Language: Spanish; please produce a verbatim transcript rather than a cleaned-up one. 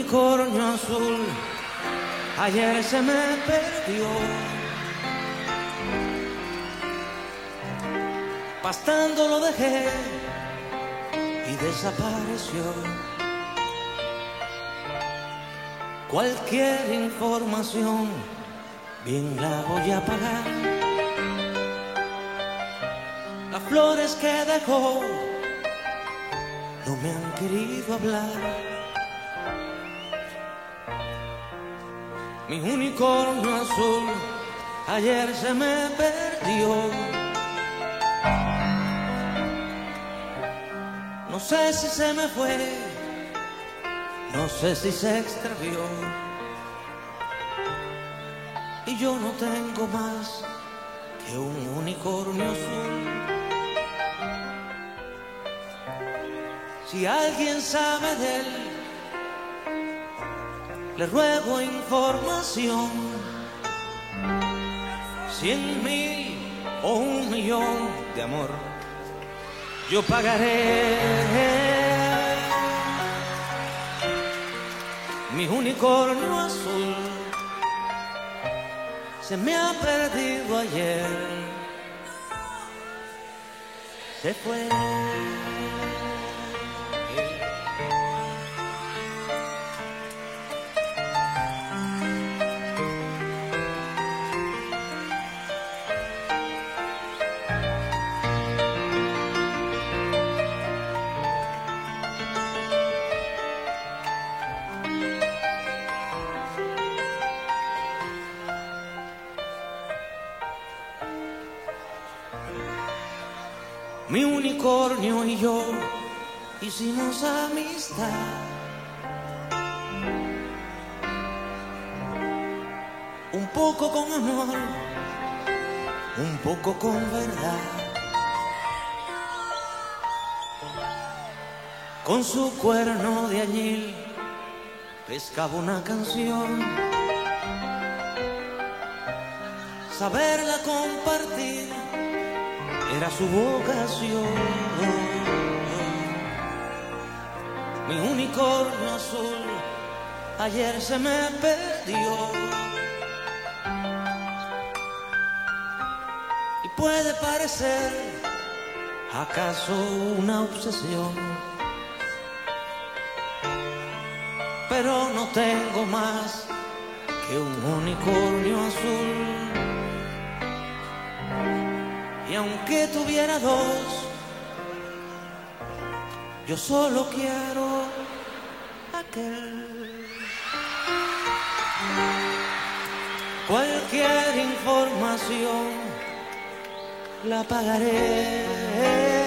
unicornio azul ayer se me perdió. Pastando lo dejé y desapareció. Cualquier información bien la voy a pagar. Las flores que dejó no me han querido hablar. Mi unicornio azul ayer se me perdió. No sé si se me fue, no sé si se extravió. Y yo no tengo más que un unicornio azul. Si alguien sabe de él, le ruego información. Cien mil o un millón de amor yo pagaré. Mi unicornio azul se me ha perdido ayer. Se fue. Mi unicornio y yo hicimos amistad. Un poco con amor, un poco con verdad. Con su cuerno de añil pescaba una canción. Saberla compartir era su vocación. Mi unicornio azul ayer se me perdió. Y puede parecer acaso una obsesión, pero no tengo más que un unicornio azul. Y aunque tuviera dos, yo solo quiero aquel. Cualquier información la pagaré.